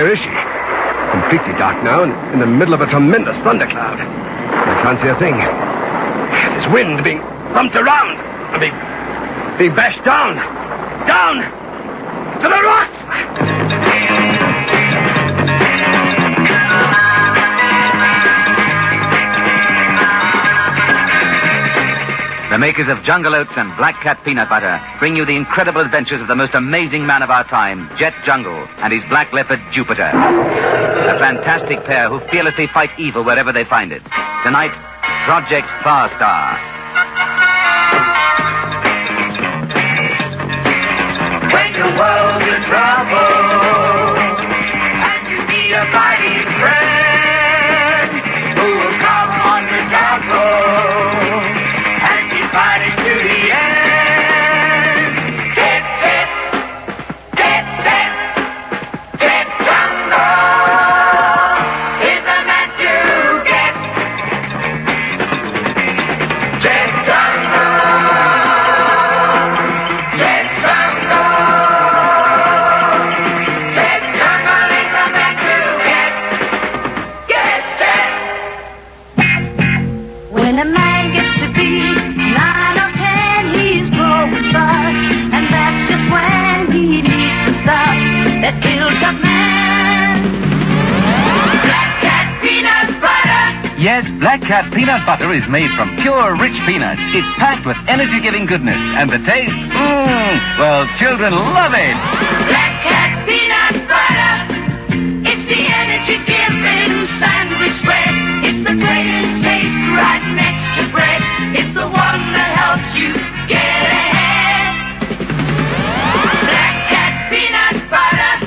Where is she? Completely dark now and in the middle of a tremendous thundercloud. I can't see a thing. This wind being bumped around and being bashed down. Down to the rocks! The makers of Jungle Oats and Black Cat Peanut Butter bring you the incredible adventures of the most amazing man of our time, Jet Jungle, and his black leopard, Jupiter. A fantastic pair who fearlessly fight evil wherever they find it. Tonight, Project Farstar. When the world's in trouble and you need a fighting friend who will come on the double and be fighting to the end. Jet Jungle is the man to get. Jet Jungle. When a man gets to be 9 or 10, he's growing fast, and that's just when he needs the stuff that builds up man. Black Cat Peanut Butter. Yes, Black Cat Peanut Butter is made from pure, rich peanuts. It's packed with energy-giving goodness, and the taste, well, children love it. Black Cat Peanut Butter. It's the energy-giving sandwich spread. It's the greatest taste right next to bread. It's the one that helps you get ahead. Black Cat Peanut Butter.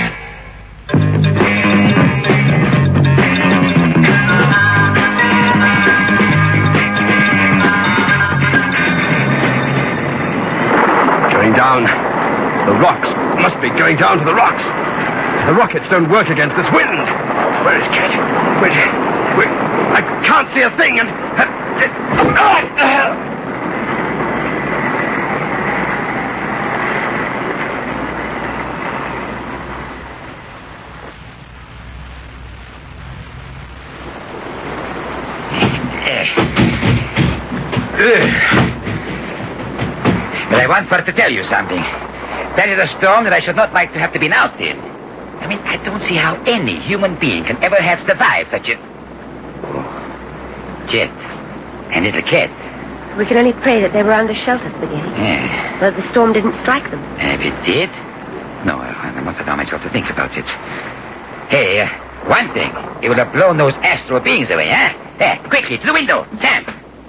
Going down. The rocks. Must be going down to the rocks. The rockets don't work against this wind. Where is Cat? Where? I can't see a thing and... But I want for to tell you something. That is a storm that I should not like to have to be out in. I mean, I don't see how any human being can ever have survived such a... Oh, Jet and little Cat. We can only pray that they were under shelter, Spaghetti. Yeah. Well, the storm didn't strike them. If it did? No, I must allow myself to think about it. Hey, one thing. It would have blown those astral beings away, huh? Quickly, to the window. Sam!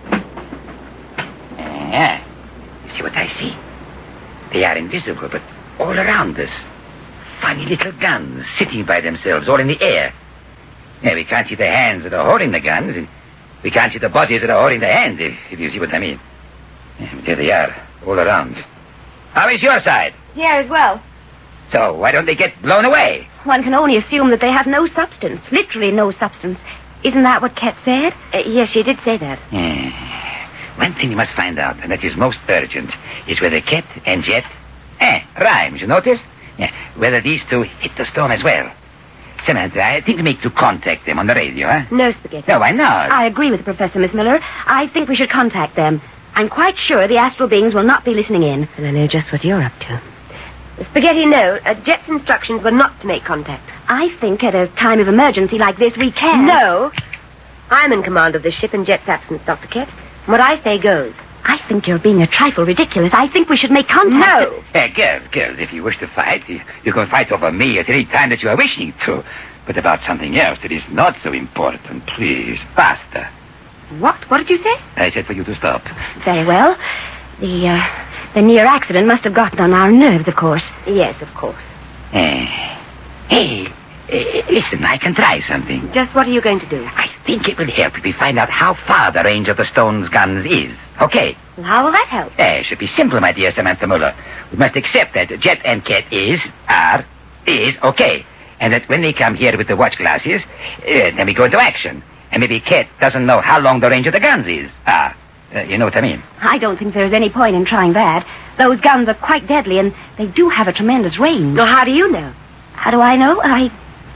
You see what I see? They are invisible, but all around us. Funny little guns sitting by themselves, all in the air. Yeah, we can't see the hands that are holding the guns, and we can't see the bodies that are holding the hands, if you see what I mean. Yeah, but there they are, all around. How is your side? Here as well. So, why don't they get blown away? One can only assume that they have no substance. Literally no substance. Isn't that what Cat said? Yes, she did say that. Yeah. One thing you must find out, and that is most urgent, is whether Cat and Jet... rhymes, you notice? Yeah, whether these two hit the storm as well. Samantha, I think we make to contact them on the radio, huh? No, Spaghetti. No, why not? I agree with the Professor, Miss Miller. I think we should contact them. I'm quite sure the astral beings will not be listening in. And I know just what you're up to. Spaghetti, no. Jet's instructions were not to make contact. I think at a time of emergency like this, we can. No. I'm in command of this ship in Jet's absence, Dr. Kett. What I say goes. I think you're being a trifle ridiculous. I think we should make contact. No. Girls, if you wish to fight, you can fight over me at any time that you are wishing to. But about something else that is not so important, please, faster. What? What did you say? I said for you to stop. Very well. The near accident must have gotten on our nerves, of course. Yes, of course. Hey, listen, I can try something. Just what are you going to do? I think it will help if we find out how far the range of the stone's guns is. Okay? Well, how will that help? It should be simple, my dear Samantha Muller. We must accept that Jet and Cat is okay. And that when they come here with the watch glasses, then we go into action. And maybe Cat doesn't know how long the range of the guns is. You know what I mean? I don't think there's any point in trying that. Those guns are quite deadly, and they do have a tremendous range. Well, how do you know? How do I know? I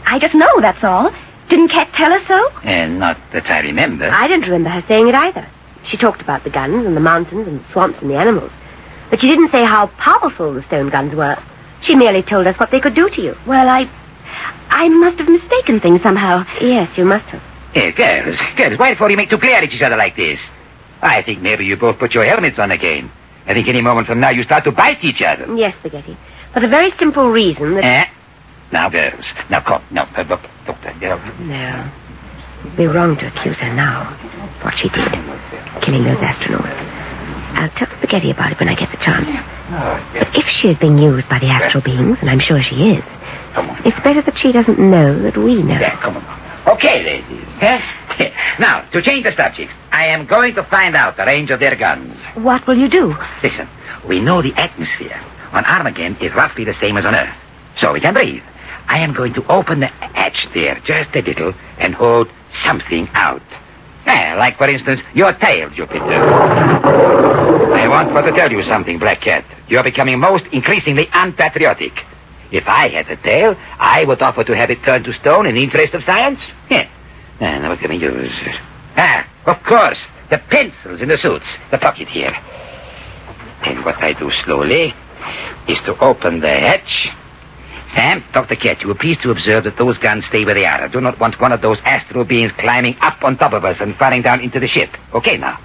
I just know, that's all. Didn't Cat tell us so? Not that I remember. I don't remember her saying it either. She talked about the guns and the mountains and the swamps and the animals. But she didn't say how powerful the stone guns were. She merely told us what they could do to you. Well, I must have mistaken things somehow. Yes, you must have. Hey, girls, why the fuck do you make two glare at each other like this? I think maybe you both put your helmets on again. I think any moment from now you start to bite each other. Yes, Spaghetti. For the very simple reason that... Now, girls. Now, come. No, look, Doctor. No. It'd be wrong to accuse her now. What she did. Killing those astronauts. I'll tell Spaghetti about it when I get the chance. But if she is being used by the astral beings, and I'm sure she is, it's better that she doesn't know that we know. Yeah, come on. Okay, ladies. Now, to change the subjects, I am going to find out the range of their guns. What will you do? Listen, we know the atmosphere on Armageddon is roughly the same as on Earth, so we can breathe. I am going to open the hatch there just a little and hold something out. Like, for instance, your tail, Jupiter. I want to tell you something, Black Cat. You're becoming most increasingly unpatriotic. If I had a tail, I would offer to have it turned to stone in the interest of science. Now, what can we use? Of course, the pencils in the suits, the pocket here. And what I do slowly is to open the hatch. Sam, Dr. Cat, you will please to observe that those guns stay where they are. I do not want one of those astral beings climbing up on top of us and falling down into the ship. Okay, now.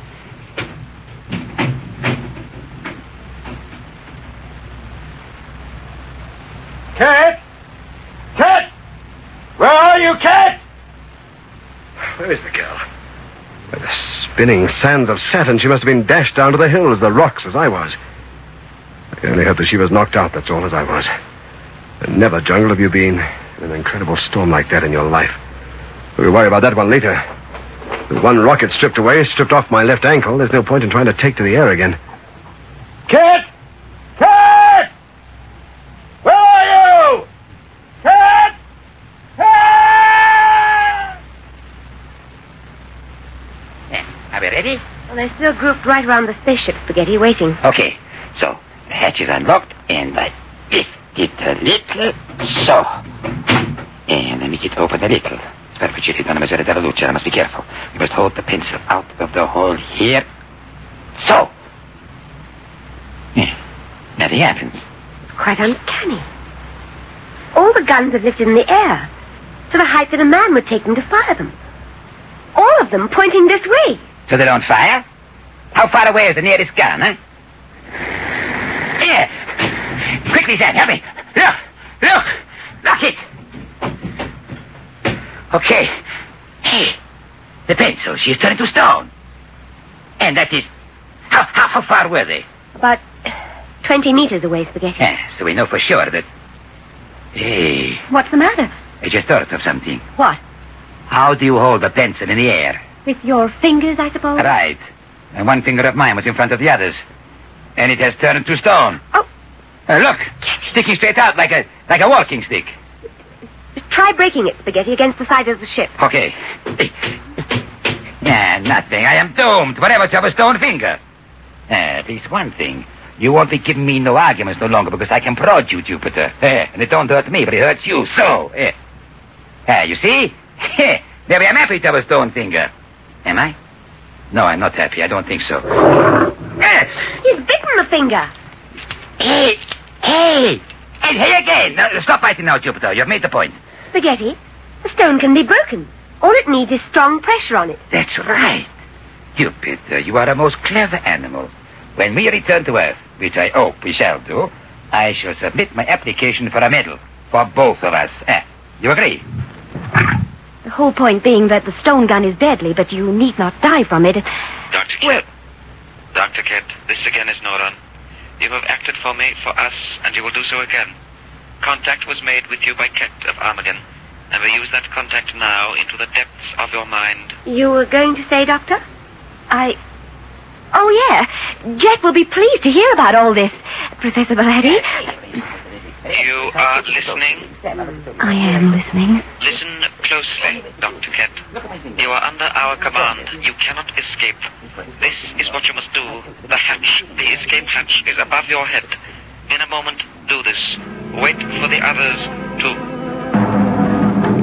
Cat! Cat! Where are you, Cat? Where is the girl? By the spinning sands of Saturn, she must have been dashed down to the hills, the rocks, as I was. I can only hope that she was knocked out, that's all, as I was. And never, Jungle, have you been in an incredible storm like that in your life. We'll worry about that one later. With one rocket stripped off my left ankle, there's no point in trying to take to the air again. Cat! Cat! Where are you? Cat! Cat! Are we ready? Well, they're still grouped right around the spaceship, Spaghetti, waiting. Okay, so the hatch is unlocked, and I lift it a little, so. And I make it open a little. Sperpiciti, donna misera della luce, I must be careful. We must hold the pencil out of the hole here. So. Nothing happens. It's quite uncanny. All the guns have lifted in the air, to the height that a man would take them to fire them. All of them pointing this way. So they don't fire? How far away is the nearest gun, huh? Here. Quickly, Sam, help me. Look. Lock it. Okay. Hey, the pencil, she is turned to stone. And that is... How far were they? About 20 meters away, Spaghetti. So we know for sure that... Hey, What's the matter? I just thought of something. What? How do you hold the pencil in the air? With your fingers, I suppose? Right. And one finger of mine was in front of the others. And it has turned to stone. Oh. Look, sticking straight out like a walking stick. Try breaking it, Spaghetti, against the side of the ship. Okay. Nothing. I am doomed. Whatever to have a stone finger. At least one thing. You won't be giving me no arguments no longer because I can prod you, Jupiter. And it don't hurt me, but it hurts you. So, you see? Maybe I'm happy to have a stone finger. Am I? No, I'm not happy. I don't think so. He's bitten the finger. Hey! And hey again! Now, stop fighting now, Jupiter. You've made the point. Spaghetti, the stone can be broken. All it needs is strong pressure on it. That's right. Jupiter, you are a most clever animal. When we return to Earth, which I hope we shall do, I shall submit my application for a medal for both of us. You agree? The whole point being that the stone gun is deadly, but you need not die from it. Dr. Cat. Dr. Cat, this again is Noran. You have acted for me, for us, and you will do so again. Contact was made with you by Cat of Armageddon, and we use that contact now into the depths of your mind. You were going to say, Doctor? Oh, yeah. Jet will be pleased to hear about all this, Professor Belletti. You are listening? I am listening. Listen closely, Dr. Cat. You are under our command. You cannot escape. This is what you must do. The hatch, the escape hatch, is above your head. In a moment, do this. Wait for the others to...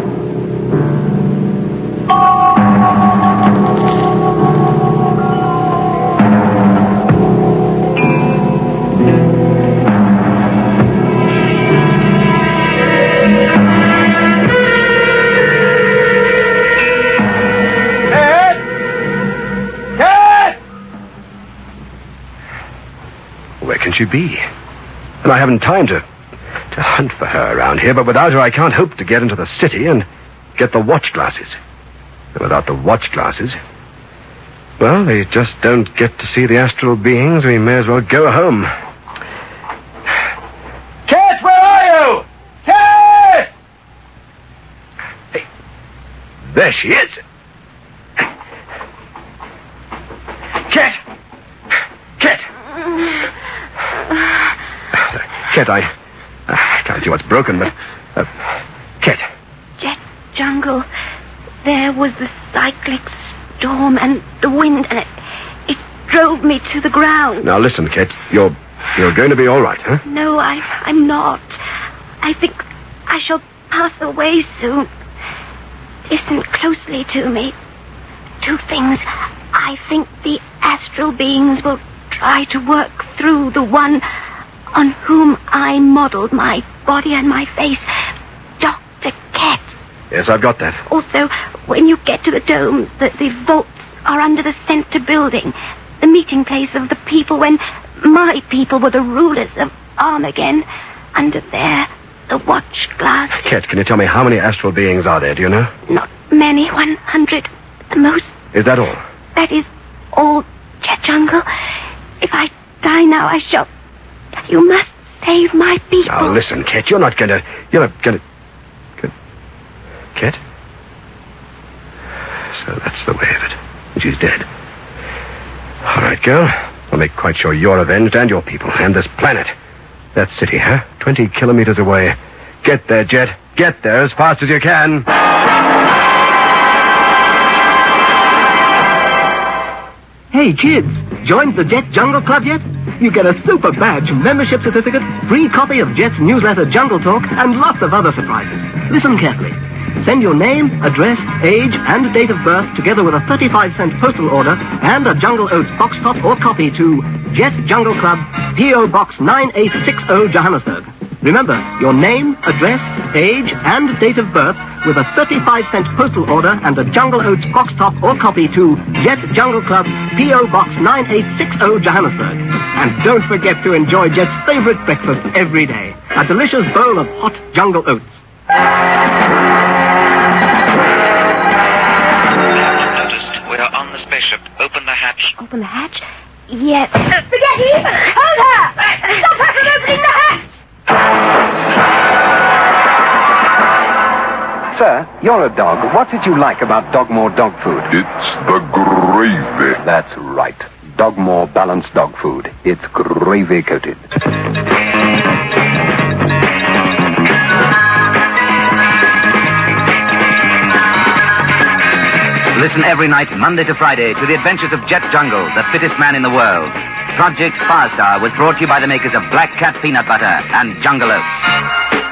she be? And I haven't time to hunt for her around here, but without her I can't hope to get into the city and get the watch glasses. And without the watch glasses, well, they just don't get to see the astral beings. We may as well go home. Cat, where are you? Cat! Hey, there she is. Cat! Cat! Cat, I can't see what's broken, but... Cat. Jet Jungle, there was the cyclic storm and the wind, and it drove me to the ground. Now listen, Cat, you're going to be all right, huh? No, I'm not. I think I shall pass away soon. Listen closely to me. Two things. I think the astral beings will try to work through the one on whom I modeled my body and my face, Dr. Ket. Yes, I've got that. Also, when you get to the domes, the vaults are under the center building, the meeting place of the people when my people were the rulers of Armageddon. Under there, the watch glass. Ket, can you tell me how many astral beings are there, do you know? Not many, 100 at the most. Is that all? That is all, Jet Jungle. If I die now, I shall... You must save my people. Now, listen, Ket, you're not gonna... Ket? So that's the way of it. She's dead. All right, girl. I'll make quite sure you're avenged and your people and this planet. That city, huh? 20 kilometers away. Get there, Jet. Get there as fast as you can. Hey, kids, joined the Jet Jungle Club yet? You get a super badge, membership certificate, free copy of Jet's newsletter Jungle Talk, and lots of other surprises. Listen carefully. Send your name, address, age, and date of birth, together with a 35-cent postal order and a Jungle Oats box top or copy to Jet Jungle Club, P.O. Box 9860, Johannesburg. Remember, your name, address, age, and date of birth with a 35-cent postal order and a Jungle Oats box top or copy to Jet Jungle Club, P.O. Box 9860, Johannesburg. And don't forget to enjoy Jet's favorite breakfast every day, a delicious bowl of hot Jungle Oats. Noticed. We are on the spaceship. Open the hatch. Open the hatch? Yes. Spaghetti! Hold her! Stop her from opening the hatch! Sir, you're a dog. What did you like about Dogmore dog food? It's the gravy. That's right. Dogmore balanced dog food. It's gravy coated. Listen every night, Monday to Friday, to the adventures of Jet Jungle, the fittest man in the world. Project Farstar was brought to you by the makers of Black Cat Peanut Butter and Jungle Oats.